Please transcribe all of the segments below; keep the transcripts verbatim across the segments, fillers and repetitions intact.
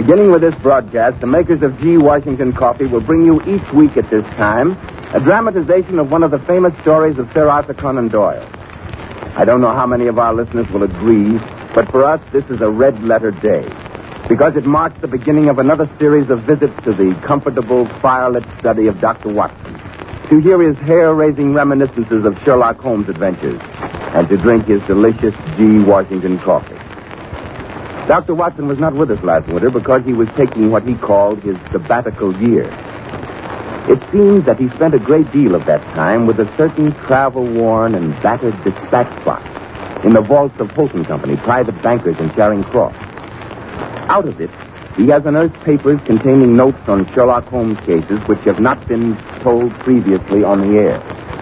Beginning with this broadcast, the makers of G. Washington Coffee will bring you each week at this time a dramatization of one of the famous stories of Sir Arthur Conan Doyle. I don't know how many of our listeners will agree, but for us, this is a red-letter day, because it marks the beginning of another series of visits to the comfortable, firelit study of Doctor Watson, to hear his hair-raising reminiscences of Sherlock Holmes' adventures, and to drink his delicious G. Washington Coffee. Doctor Watson was not with us last winter because he was taking what he called his sabbatical year. It seems that he spent a great deal of that time with a certain travel-worn and battered dispatch box in the vaults of Holton Company, private bankers in Charing Cross. Out of it, he has unearthed papers containing notes on Sherlock Holmes cases which have not been told previously on the air.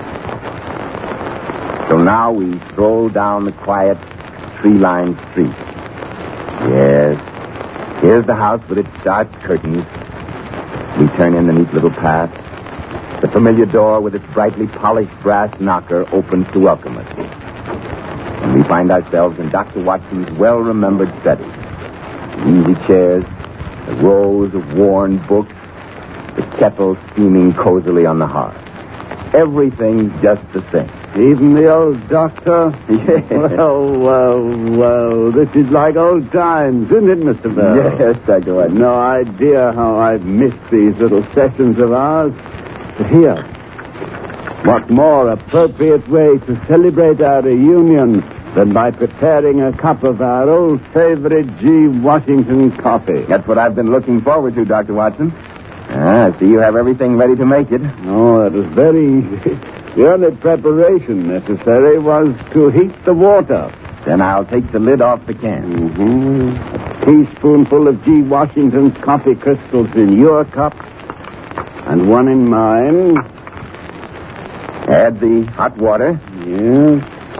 So now we stroll down the quiet, tree-lined street. Yes, here's the house with its dark curtains. We turn in the neat little path. The familiar door with its brightly polished brass knocker opens to welcome us. And we find ourselves in Doctor Watson's well-remembered study. The easy chairs, the rows of worn books, the kettle steaming cozily on the hearth. Everything's just the same. Even the old doctor? Yes. Well, well, well, this is like old times, isn't it, Mister Bell? Yes, Doctor Watson. No idea how I've missed these little sessions of ours. But here, what more appropriate way to celebrate our reunion than by preparing a cup of our old favorite G. Washington coffee? That's what I've been looking forward to, Doctor Watson. Ah, I see you have everything ready to make it. Oh, that was very easy. The only preparation necessary was to heat the water. Then I'll take the lid off the can. Mm-hmm. A teaspoonful of G. Washington's coffee crystals in your cup, and one in mine. Add the hot water. Yes.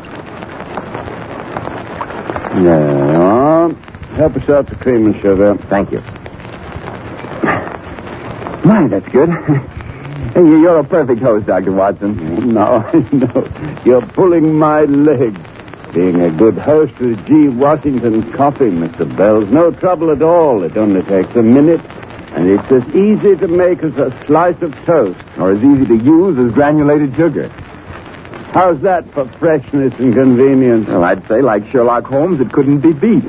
Now, help yourself to cream and sugar. Thank you. My, that's good. You're a perfect host, Doctor Watson. No, no. You're pulling my leg. Being a good host with G. Washington coffee, Mister Bell's no trouble at all. It only takes a minute, and it's as easy to make as a slice of toast. Or as easy to use as granulated sugar. How's that for freshness and convenience? Well, I'd say, like Sherlock Holmes, it couldn't be beat.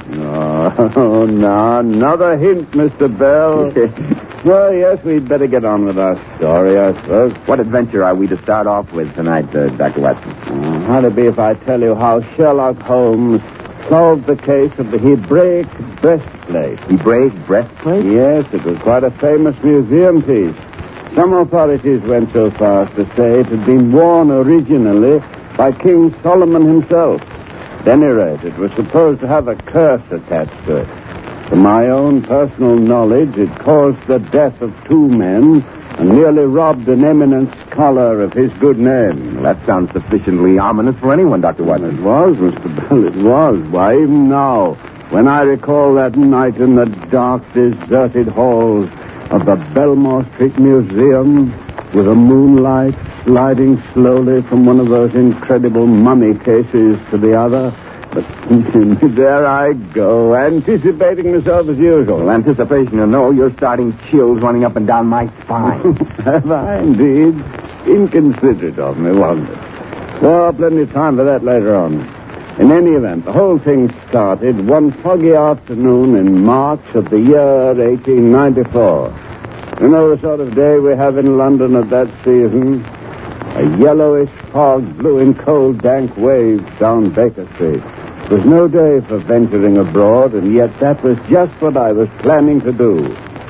Oh, no. Another hint, Mister Bell. Well, yes, we'd better get on with our story, I suppose. What adventure are we to start off with tonight, uh, Doctor Watson? Uh, how'd it be if I tell you how Sherlock Holmes solved the case of the Hebraic breastplate? Hebraic breastplate? Yes, it was quite a famous museum piece. Some authorities went so far as to say it had been worn originally by King Solomon himself. At any rate, it was supposed to have a curse attached to it. To my own personal knowledge, it caused the death of two men and nearly robbed an eminent scholar of his good name. Well, that sounds sufficiently ominous for anyone, Doctor Watson. It was, Mister Bell, it was. Why, even now, when I recall that night in the dark, deserted halls of the Belmore Street Museum, with the moonlight sliding slowly from one of those incredible mummy cases to the other. But there I go, anticipating myself as usual. Well, anticipation or no, you're starting chills running up and down my spine. Have I, indeed? Inconsiderate of me, wasn't it? Well, plenty of time for that later on. In any event, the whole thing started one foggy afternoon in March of the year eighteen ninety-four. You know the sort of day we have in London at that season? A yellowish fog blew in cold, dank waves down Baker Street. It was no day for venturing abroad, and yet that was just what I was planning to do.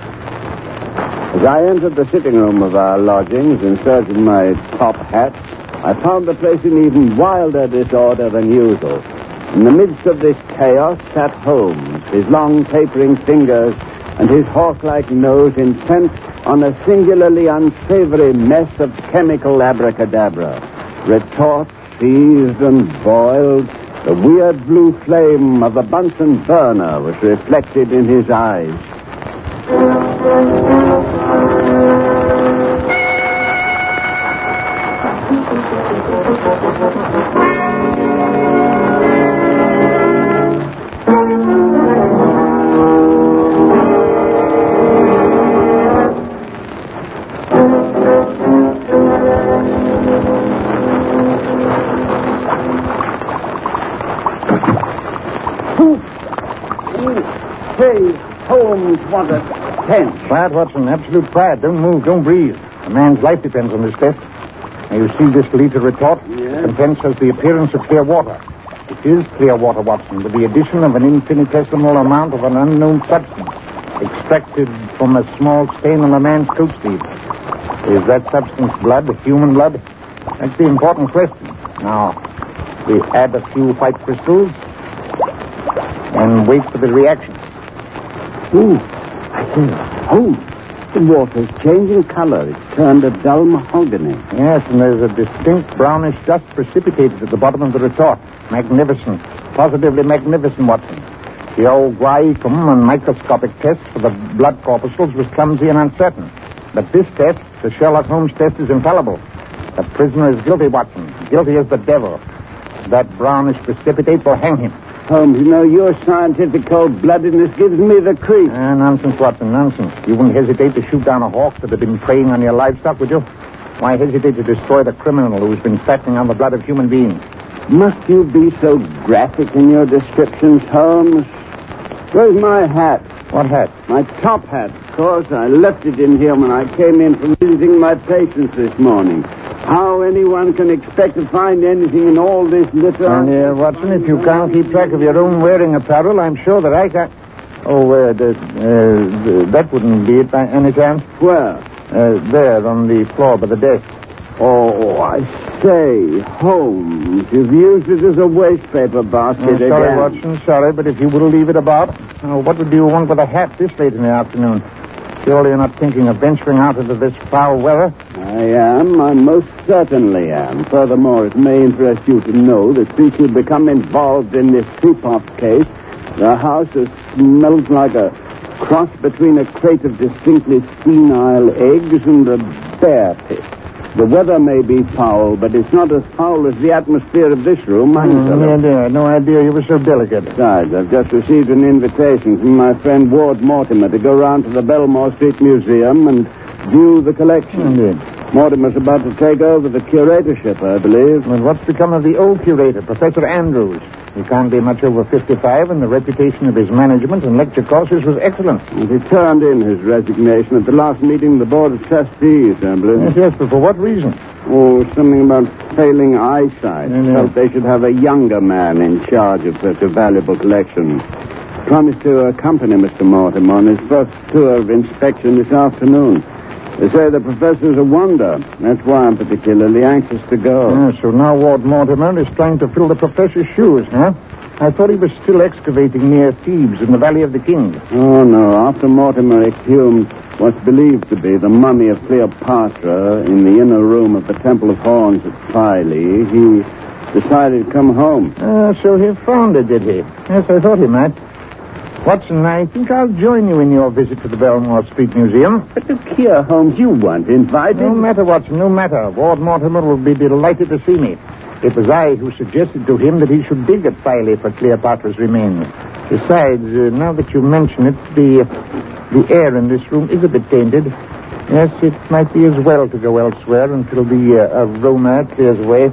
As I entered the sitting room of our lodgings in search of my top hat, I found the place in even wilder disorder than usual. In the midst of this chaos sat Holmes, his long tapering fingers and his hawk-like nose intent on a singularly unsavory mess of chemical abracadabra. Retorts seized and boiled. The weird blue flame of a Bunsen burner was reflected in his eyes. Ooh. Ooh. Say, Holmes, what a tense. Quiet, Watson. Absolute quiet. Don't move. Don't breathe. A man's life depends on this test. Now, you see this liter retort? Yes. The contents has the appearance of clear water. It is clear water, Watson, with the addition of an infinitesimal amount of an unknown substance extracted from a small stain on a man's coat sleeve. Is that substance blood, human blood? That's the important question. Now, we add a few white crystals and wait for the reaction. Ooh, I say, Holmes, the water's changing color. It's turned a dull mahogany. Yes, and there's a distinct brownish dust precipitated at the bottom of the retort. Magnificent. Positively magnificent, Watson. The old Guaiacum and microscopic test for the blood corpuscles was clumsy and uncertain. But this test, the Sherlock Holmes test, is infallible. The prisoner is guilty, Watson. Guilty as the devil. That brownish precipitate will hang him. Holmes, you know, your scientific cold-bloodedness gives me the creep. Ah, nonsense, Watson, nonsense. You wouldn't hesitate to shoot down a hawk that had been preying on your livestock, would you? Why hesitate to destroy the criminal who's been fattening on the blood of human beings? Must you be so graphic in your descriptions, Holmes? Where's my hat? What hat? My top hat, of course. I left it in here when I came in from visiting my patients this morning. How anyone can expect to find anything in all this litter... And, uh, Watson, if you can't keep track of your own wearing apparel, I'm sure that I can... Oh, uh, the, uh, that wouldn't be it by any chance. Where? Uh, there, on the floor by the desk. Oh, I say, Holmes, you've used it as a wastepaper basket Oh, sorry, again. Watson, sorry, but if you will leave it about... Uh, what would you want with a hat this late in the afternoon? Surely you're not thinking of venturing out into this foul weather? I am. I most certainly am. Furthermore, it may interest you to know that since you become involved in this Teapot case, the house has smelled like a cross between a crate of distinctly senile eggs and a bear pit. The weather may be foul, but it's not as foul as the atmosphere of this room. I'm Mm, no idea. No idea you were so delicate. Besides, I've just received an invitation from my friend Ward Mortimer to go round to the Belmore Street Museum and view the collection. Indeed. Mortimer's about to take over the curatorship, I believe. But what's become of the old curator, Professor Andrews? He can't be much over fifty-five, and the reputation of his management and lecture courses was excellent. And he turned in his resignation at the last meeting of the Board of Trustees, I believe. Yes, yes, but for what reason? Oh, something about failing eyesight. Yeah, yeah. Felt they should have a younger man in charge of such a valuable collection. Promised to accompany Mister Mortimer on his first tour of inspection this afternoon. They say the professor's a wonder. That's why I'm particularly anxious to go. Ah, so now Ward Mortimer is trying to fill the professor's shoes, huh? I thought he was still excavating near Thebes in the Valley of the Kings. Oh, no. After Mortimer exhumed what's believed to be the mummy of Cleopatra in the inner room of the Temple of Horns at Philae, he decided to come home. Ah, so he found it, did he? Yes, I thought he might. Watson, I think I'll join you in your visit to the Belmore Street Museum. But look here, Holmes, you weren't invited. No matter, Watson, no matter. Ward Mortimer will be delighted to see me. It was I who suggested to him that he should dig at Philae for Cleopatra's remains. Besides, uh, now that you mention it, the, the air in this room is a bit tainted. Yes, it might be as well to go elsewhere until the uh, aroma clears away.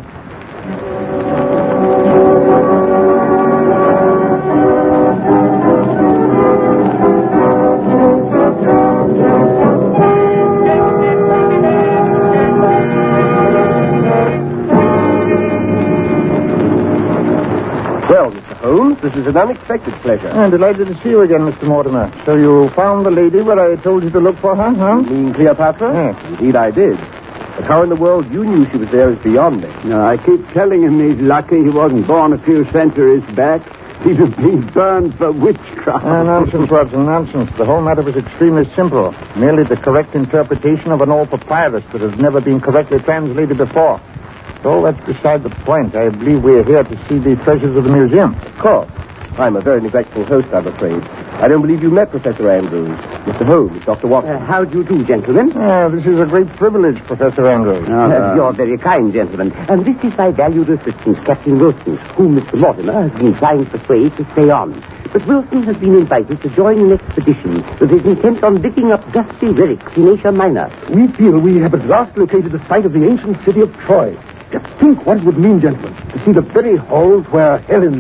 This is an unexpected pleasure. I'm delighted to see you again, Mister Mortimer. So you found the lady where I told you to look for her, huh? You mean Cleopatra? Yes. Indeed, I did. But how in the world you knew she was there is beyond me. No, I keep telling him he's lucky he wasn't born a few centuries back. He'd have been burned for witchcraft. Ah, nonsense, Watson, nonsense. The whole matter was extremely simple. Merely the correct interpretation of an old papyrus that has never been correctly translated before. So that's beside the point. I believe we're here to see the treasures of the museum. Of course. I'm a very neglectful host, I'm afraid. I don't believe you met Professor Andrews. Mister Holmes, Doctor Watson. Uh, how do you do, gentlemen? Ah, this is a great privilege, Professor Andrews. Uh, Uh, you're very kind, gentlemen. And this is my valued assistant, Captain Wilson, whom Mister Mortimer has been trying to persuade to stay on. But Wilson has been invited to join an expedition that is intent on digging up dusty relics in Asia Minor. We feel we have at last located the site of the ancient city of Troy. Just think what it would mean, gentlemen, to see the very halls where Helen lived.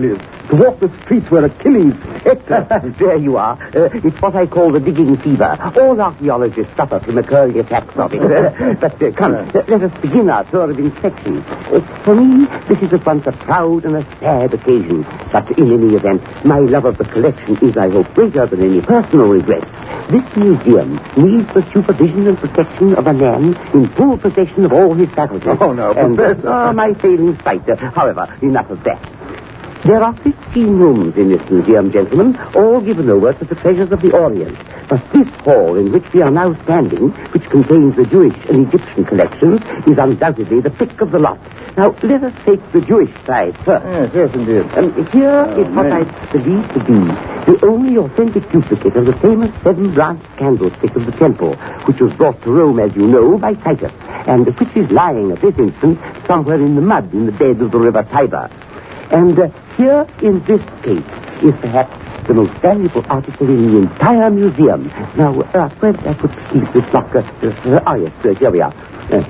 to walk the streets where Achilles, Hector... There you are. Uh, it's what I call the digging fever. All archaeologists suffer from occurring attacks of it. Uh, but uh, come, uh, let us begin our tour of inspection. Uh, for me, this is at once a proud and a sad occasion. But in any event, my love of the collection is, I hope, greater than any personal regret. This museum needs the supervision and protection of a man in full possession of all his faculties. Oh, no, and, Professor. Uh, my failing sight. Uh, however, enough of that. There are fifteen rooms in this museum, gentlemen, all given over to the treasures of the Orient. But this hall in which we are now standing, which contains the Jewish and Egyptian collections, is undoubtedly the pick of the lot. Now, let us take the Jewish side first. Yes, yes, indeed. Um, here Oh, is what man. I believe to be the only authentic duplicate of the famous seven-branched candlestick of the temple, which was brought to Rome, as you know, by Titus, and which is lying at this instant somewhere in the mud in the bed of the river Tiber. And uh, here in this case is perhaps the most valuable article in the entire museum. Now, uh, where did I put keep this locker? Uh, uh, oh, yes, uh, here we are. Uh,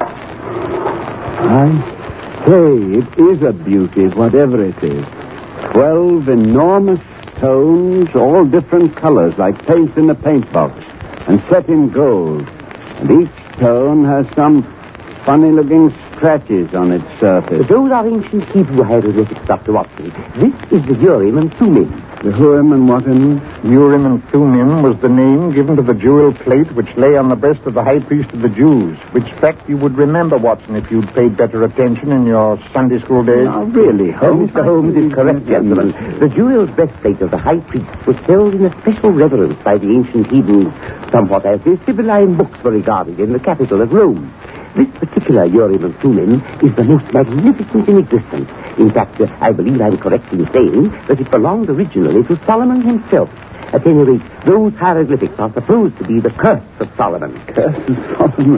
I say, it is a beauty, whatever it is. Twelve enormous stones, all different colors, like paint in a paint box, and set in gold. And each stone has some funny-looking scratches on its surface. those are ancient Hebrew hieroglyphics, Doctor Watson. This is the Urim and Thummim. The Hurim and what in? Urim and Thummim was the name given to the jewel plate which lay on the breast of the high priest of the Jews, which fact you would remember, Watson, if you'd paid better attention in your Sunday school days. Oh, really, Uh, Holmes? Mister Holmes is correct, gentlemen. The jewel breastplate of the high priest was held in a special reverence by the ancient Hebrews, somewhat as the Sibylline books were regarded in the capital of Rome. This particular Urim and Thummim is the most magnificent in existence. In fact, uh, I believe I'm correct in saying that it belonged originally to Solomon himself. At any rate, those hieroglyphics are supposed to be the curse of Solomon. Curse of Solomon.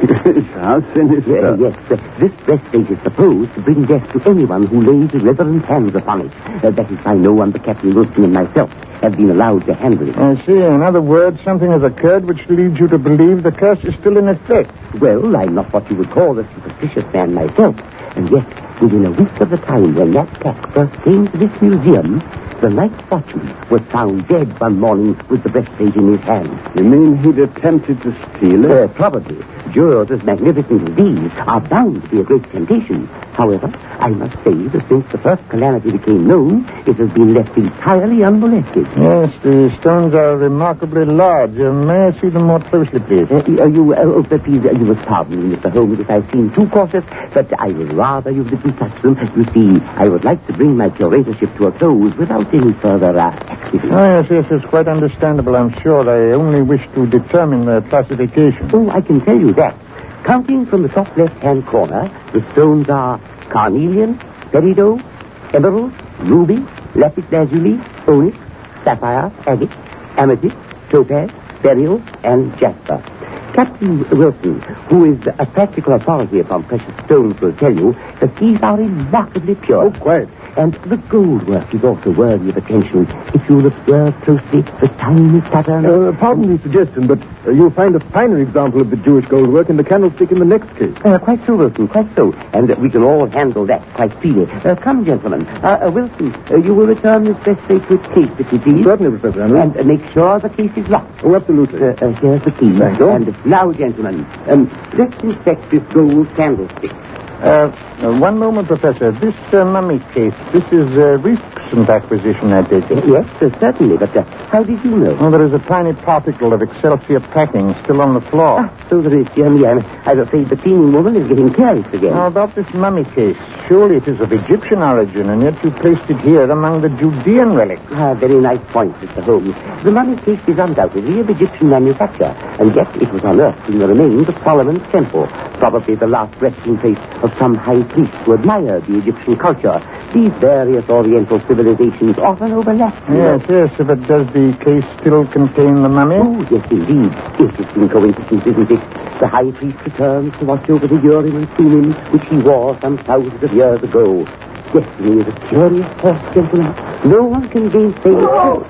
How sinister. Uh, yes, uh, this breastplate is supposed to bring death to anyone who lays reverent hands upon it. Uh, that is why no one but Captain Wilson and myself have been allowed to handle it. I see. In other words, something has occurred which leads you to believe the curse is still in effect. Well, I'm not what you would call a superstitious man myself. And yet, within a week of the time when that cat first came to this museum, the night watchman was found dead one morning with the breastplate in his hand. You mean he'd attempted to steal it? Uh, probably. Jewels as magnificent as these are bound to be a great temptation. However, I must say that since the first calamity became known, it has been left entirely unmolested. Yes, the stones are remarkably large. Uh, may I see them more closely, please? Uh, uh, you, uh, oh, but please, uh, you must pardon me, Mister Holmes, if I seem too cautious, but I would rather you didn't touch them. You see, I would like to bring my curatorship to a close without any further uh, accident. Oh, yes, yes, it's quite understandable, I'm sure. I only wish to determine their classification. Oh, I can tell you that. Counting from the top left-hand corner, the stones are carnelian, peridot, emerald, ruby, lapis lazuli, onyx, sapphire, agate, amethyst, topaz, beryl, and jasper. Captain Wilson, who is a practical authority upon precious stones, will tell you that these are remarkably pure. Oh, quite. And the gold work is also worthy of attention. If you'll observe closely the tiny pattern. Uh, pardon the suggestion, but uh, you'll find a finer example of the Jewish gold work in the candlestick in the next case. Uh, quite so, Wilson, quite so. And uh, we can all handle that quite freely. Uh, come, gentlemen. Uh, uh, Wilson, uh, you will return this breastplate to its case, if you please. Certainly, Professor Henry. And uh, make sure the case is locked. Oh, absolutely. Uh, uh, here's the key. Thank you. And now, gentlemen, um, let's inspect this gold candlestick. Uh, uh, one moment, Professor. This uh, mummy case, this is a recent acquisition, I take it. Yes, uh, certainly, but uh, how did you know? Oh, there is a tiny particle of Excelsior packing still on the floor. Ah, so there is, dear me. I'm, I'm afraid the cleaning woman is getting careless again. How about this mummy case? Surely it is of Egyptian origin, and yet you placed it here among the Judean relics. Ah, very nice point, Mister Holmes. The mummy case is undoubtedly of Egyptian manufacture, and yet it was unearthed in the remains of Solomon's temple, probably the last resting place of some high priest who admired the Egyptian culture. These various Oriental civilizations often overlap. Yes, yes, but does the case still contain the mummy? Oh, yes, indeed. Interesting coincidence, isn't it? The high priest returns to watch over the Urim and Thummim, which he wore some thousands of years ago. Destiny is a curious force, gentlemen. No one can gainsay it. Oh,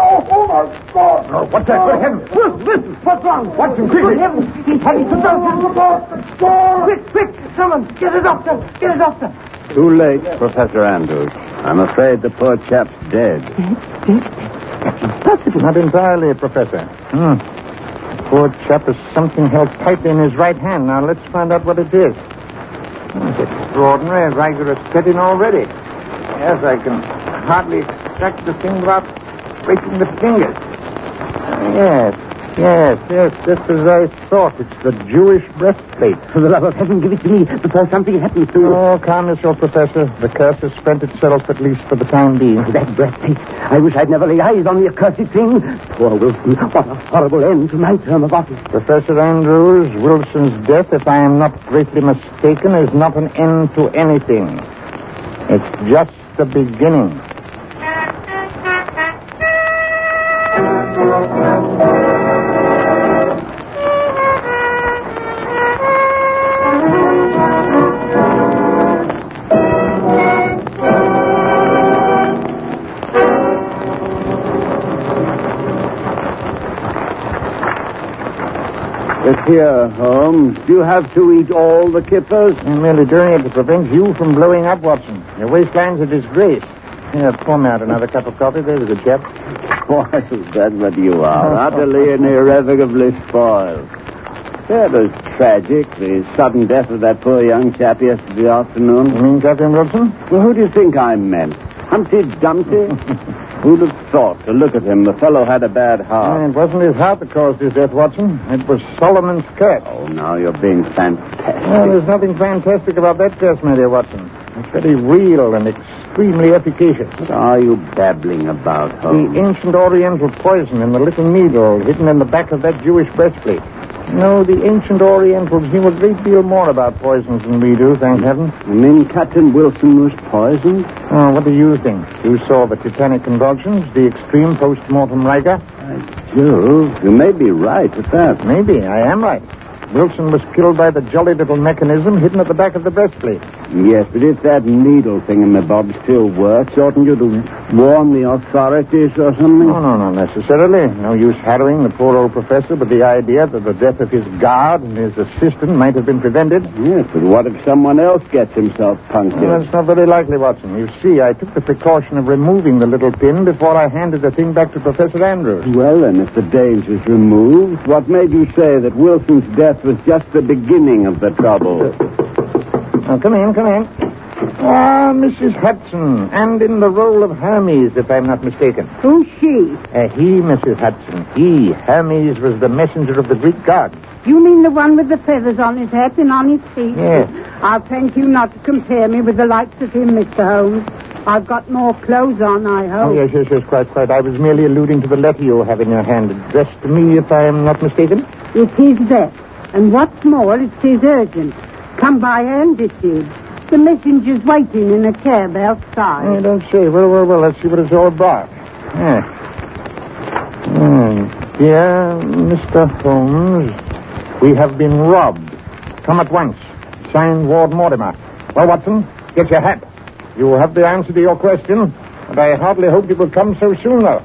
my God! Oh, what's that? Good heavens! Listen, listen! What's wrong? Watch him quickly! Good heavens! He's having some trouble! Quick, quick! someone. Get a doctor. Get a doctor. Too late, Professor Andrews. I'm afraid the poor chap's dead. Dead? That's impossible. Not entirely, Professor. Hmm. The poor chap has something held tightly in his right hand. Now, let's find out what it is. It's extraordinary, rigorous setting already. Yes, I can hardly extract the thing without breaking the fingers. Uh, yes, yes, yes, just as I thought. It's the Jewish breastplate. For the love of heaven, give it to me before something happens to you. Oh, calm yourself, Professor. The curse has spent itself, at least for the time being. Oh, that breastplate. I wish I'd never laid eyes on the accursed thing. Poor Wilson. What a horrible end to my term of office. Professor Andrews, Wilson's death, if I am not greatly mistaken, is not an end to anything. It's just the beginning. Look here, Holmes. Do you have to eat all the kippers? I'm merely doing it to prevent you from blowing up, Watson. Your waistline's a disgrace. Here, pour me out another cup of coffee. There's a good chap. Spoiled, that's what you are. Utterly and irrevocably spoiled. That was tragic, the sudden death of that poor young chap yesterday afternoon. You mean Captain Wilson? Well, who do you think I meant? Humpty Dumpty? Who'd have thought? To look at him, the fellow had a bad heart. Uh, it wasn't his heart that caused his death, Watson. It was Solomon's curse. Oh, now you're being fantastic. Well, there's nothing fantastic about that curse, my dear Watson. It's very real and extremely efficacious. What are you babbling about, Holmes? The ancient Oriental poison in the little needle hidden in the back of that Jewish breastplate. No, the ancient Orientals knew a great deal more about poisons than we do, thank heaven. You mean Captain Wilson was poisoned? Oh, what do you think? You saw the tetanic convulsions, the extreme post-mortem rigor? By Jove, you may be right at that. Maybe, I am right. Wilson was killed by the jolly little mechanism hidden at the back of the breastplate. Yes, but if that needle thingamabob still works, oughtn't you to warn the authorities or something? No, no, not necessarily. No use harrowing the poor old professor with the idea that the death of his guard and his assistant might have been prevented. Yes, but what if someone else gets himself punctured? Well, that's not very likely, Watson. You see, I took the precaution of removing the little pin before I handed the thing back to Professor Andrews. Well, then, if the danger's removed, what made you say that Wilson's death was just the beginning of the trouble? Now, come in, come in. Ah, Missus Hudson, and in the role of Hermes, if I'm not mistaken. Who's she? Uh, he, Missus Hudson. He, Hermes, was the messenger of the Greek gods. You mean the one with the feathers on his head and on his feet? Yes. I'll thank you not to compare me with the likes of him, Mister Holmes. I've got more clothes on, I hope. Oh, yes, yes, yes, quite, quite. I was merely alluding to the letter you have in your hand, addressed to me, if I am not mistaken. It is that. And what's more, it is urgent. Come by hand, it is. The messenger's waiting in a cab outside. I don't say. Well, well, well, let's see what it's all about. Yes. Mm. Dear Mister Holmes, we have been robbed. Come at once. Signed, Ward Mortimer. Well, Watson, get your hat. You will have the answer to your question, and I hardly hope you will come so soon, though.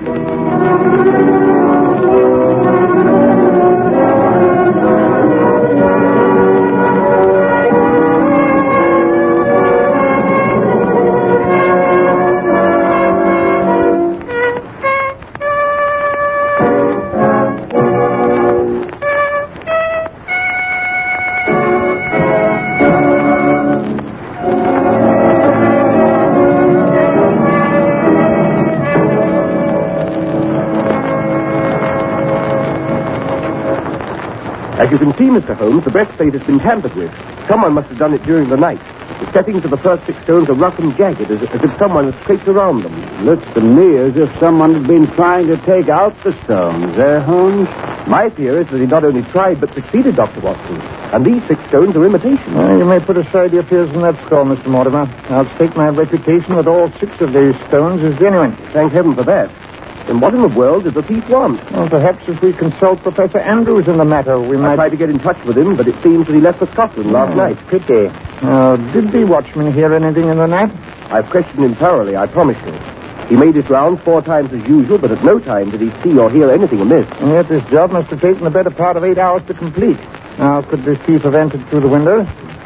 As you can see, Mister Holmes, the breastplate has been tampered with. Someone must have done it during the night. The settings of the first six stones are rough and jagged, as, as if someone had scraped around them. Looks to me as if someone had been trying to take out the stones, eh, Holmes? My fear is that he not only tried, but succeeded, Doctor Watson. And these six stones are imitations. Well, you may put aside your fears on that score, Mister Mortimer. I'll stake my reputation that all six of these stones is genuine. Thank heaven for that. Then what in the world does the thief want? Well, perhaps if we consult Professor Andrews in the matter, we might... I tried to get in touch with him, but it seems that he left for Scotland last oh, night. Pity. Uh, did the watchman hear anything in the night? I've questioned him thoroughly, I promise you. He made his rounds four times as usual, but at no time did he see or hear anything amiss. And yet this job must have taken the better part of eight hours to complete. Now, could this thief have entered through the window?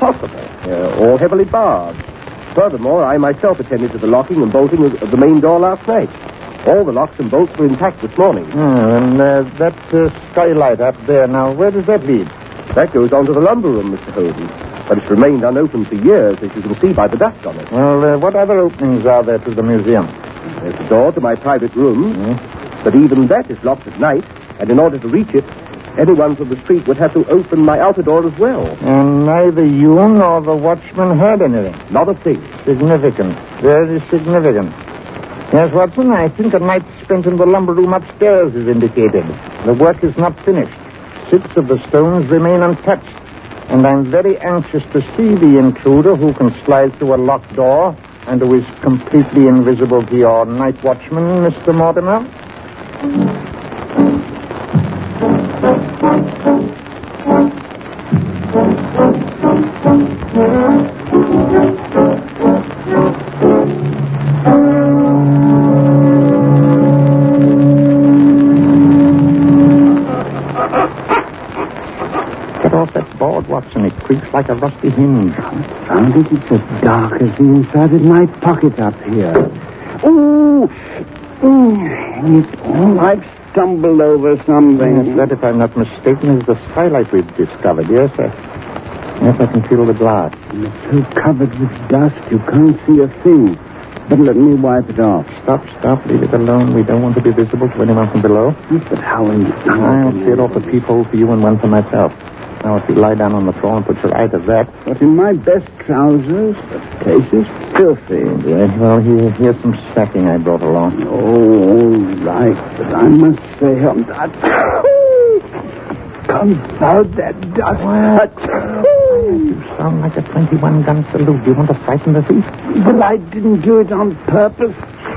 impossible. Uh, all heavily barred. Furthermore, I myself attended to the locking and bolting of, of the main door last night. All the locks and bolts were intact this morning. Oh, and uh, that uh, skylight up there, now, where does that lead? That goes on to the lumber room, Mister Holden. But it's remained unopened for years, as you can see by the dust on it. Well, uh, what other openings are there to the museum? There's the door to my private room, Mm. but even that is locked at night, and in order to reach it, anyone from the street would have to open my outer door as well. And neither you nor the watchman heard anything. Not a thing. Significant. Very significant. Yes, Watson, I think a night spent in the lumber room upstairs is indicated. The work is not finished. Six of the stones remain untouched. And I'm very anxious to see the intruder who can slide through a locked door and who is completely invisible to your night watchman, Mister Mortimer. Watson, it creaks like a rusty hinge. Found it. It's as dark as the inside of my pocket up here. Ooh! Ooh! It's all I've stumbled over something. Yes, that, if I'm not mistaken, is the skylight we've discovered. Yes, sir. Yes, I can feel the glass. And it's so covered with dust, you can't see a thing. But let me wipe it off. Stop, stop. Leave it alone. We don't want to be visible to anyone from below. Yes, but how in... I'll clear off a peephole for you and one for myself. Now, if you lie down on the floor and put your eye to that... But in my best trousers, the place is filthy. Yes, well, here, here's some sacking I brought along. Oh, all right. But I must say, I'm not... Confound that dust. You sound like a twenty-one gun salute. Do you want to frighten the thief? But I didn't do it on purpose.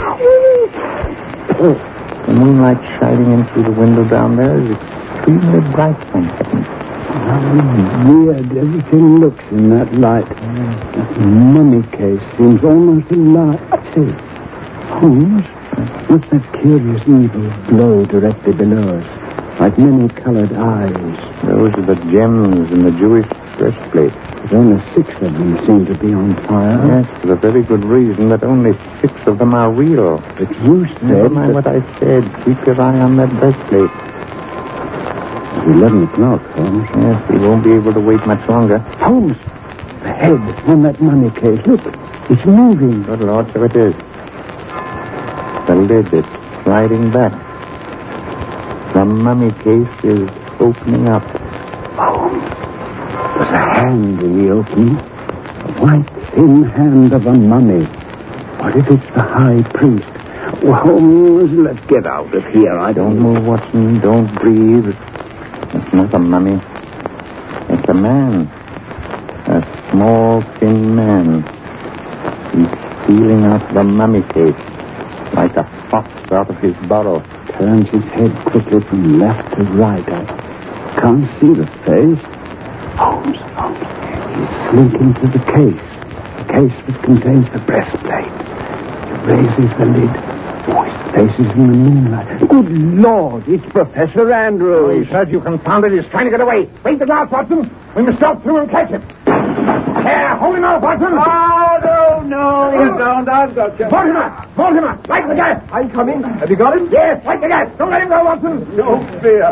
The moonlight shining in through the window down there is extremely bright, thank heaven. How weird everything looks in that light. That mummy case seems almost alive. See, Holmes, what's that curious evil glow directly below us? Like many colored eyes. Those are the gems in the Jewish breastplate. But only six of them seem to be on fire. Yes, for the very good reason that only six of them are real. But you said... Never mind what I said. Keep your eye on that breastplate. It's eleven o'clock, Holmes. Yes, we won't be able to wait much longer. Holmes, the head on that money case. Look, it's moving. Good Lord, so it is. The lid is sliding back. The mummy case is opening up. Holmes, there's a hand in the opening. A white, thin hand of a mummy. What if it's the high priest? Oh, Holmes, let's get out of here. I don't Don't move, Watson. Don't breathe. It's not a mummy. It's a man. A small, thin man. He's stealing out the mummy case like a fox out of his burrow. Turns his head quickly from left to right. I can't see the face. Holmes, Holmes. He's slinking to the case. The case that contains the breastplate. He raises the lid. Oh, his face is in the moonlight. Good Lord, it's Professor Andrews. He says you confounded. He's trying to get away. Wait the glass, Watson. We must stop through and catch him. There, hold him out, Watson. Oh, no, no, you don't. I've got you. Mortimer! Mortimer! Light the gas! I'm coming. Have you got him? Yes, light the gas! Don't let him go, Watson! No fear.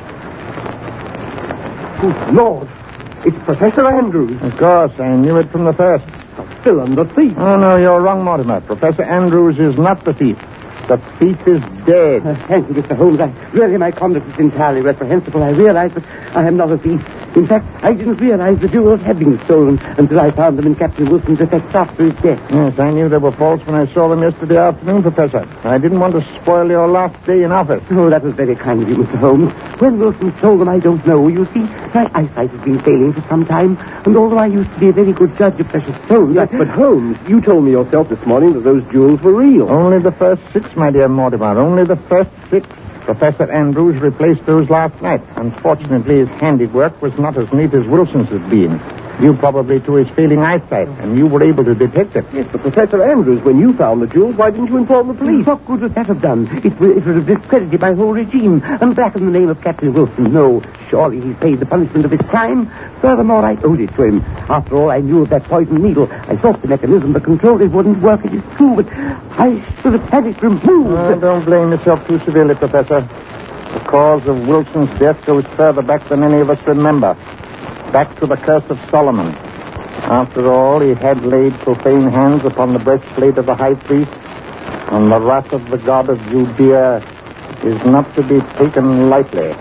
Good Lord. It's Professor Andrews. Of course, I knew it from the first. Still on the thief. Oh, no, you're wrong, Mortimer. Professor Andrews is not the thief. The thief is dead. Uh, thank you, Mister Holmes. I, really, my conduct is entirely reprehensible. I realize that I am not a thief. In fact, I didn't realize the jewels had been stolen until I found them in Captain Wilson's effects after his death. Yes, I knew they were false when I saw them yesterday afternoon, Professor. I didn't want to spoil your last day in office. Oh, that was very kind of you, Mister Holmes. When Wilson stole them, I don't know. You see, my eyesight has been failing for some time, and although I used to be a very good judge of precious stones... Yes, I... but Holmes, you told me yourself this morning that those jewels were real. Only the first six, my dear Mortimer. Only the first six. Professor Andrews replaced those last night. Unfortunately, his handiwork was not as neat as Wilson's had been. Due probably to his failing eyesight, and you were able to detect it. Yes, but Professor Andrews, when you found the jewels, why didn't you inform the police? What good would that have done? It would, it would have discredited my whole regime and blackened the name of Captain Wilson. No, surely he's paid the punishment of his crime. Furthermore, I owed it to him. After all, I knew of that poison needle. I thought the mechanism to control it wouldn't work. It is true, but I should have had it removed. Oh, don't blame yourself too severely, Professor. The cause of Wilson's death goes further back than any of us remember. Back to the curse of Solomon. After all, he had laid profane hands upon the breastplate of the high priest, and the wrath of the god of Judea is not to be taken lightly.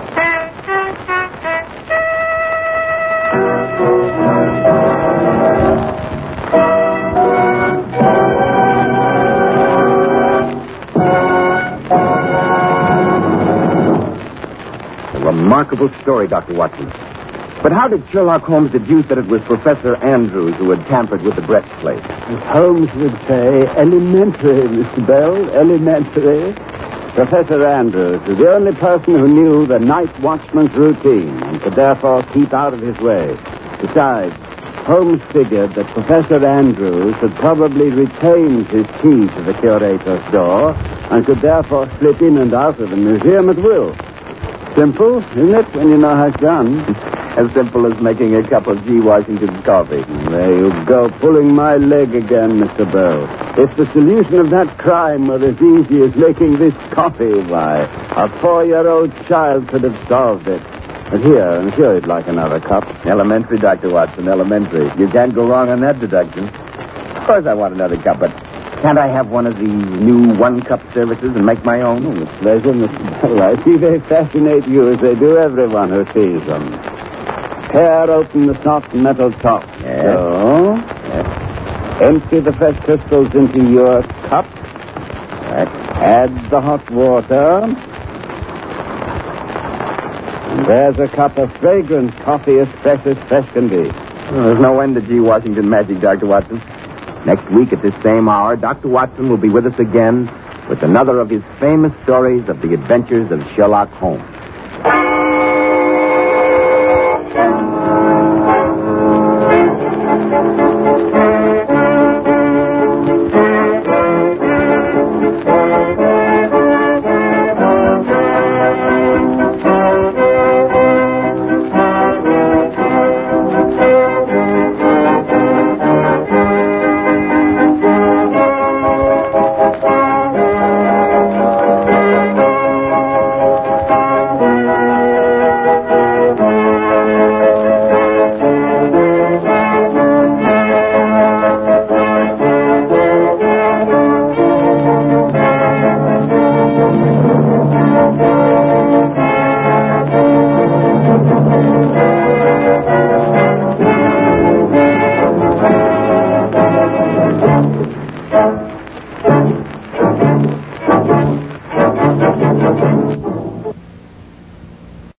A remarkable story, Doctor Watson. But how did Sherlock Holmes deduce that it was Professor Andrews who had tampered with the breastplate? As Holmes would say, elementary, Mister Bell, elementary. Professor Andrews was the only person who knew the night watchman's routine and could therefore keep out of his way. Besides, Holmes figured that Professor Andrews had probably retained his key to the curator's door and could therefore slip in and out of the museum at will. Simple, isn't it, when you know how it's done? As simple as making a cup of G. Washington's coffee. There you go, pulling my leg again, Mister Bell. If the solution of that crime were as easy as making this coffee, why, a four-year-old child could have solved it. But here, I'm sure you'd like another cup. Elementary, Doctor Watson, elementary. You can't go wrong on that deduction. Of course I want another cup, but can't I have one of these new one-cup services and make my own? Oh, with pleasure, Mister Bell. I see they fascinate you as they do everyone who sees them. Tear open the soft metal top. Yes. So, Yes. empty the fresh crystals into your cup. Right. Add the hot water. And there's a cup of fragrant coffee as fresh as fresh can be. Well, there's no end to G. Washington magic, Doctor Watson. Next week at this same hour, Doctor Watson will be with us again with another of his famous stories of the adventures of Sherlock Holmes.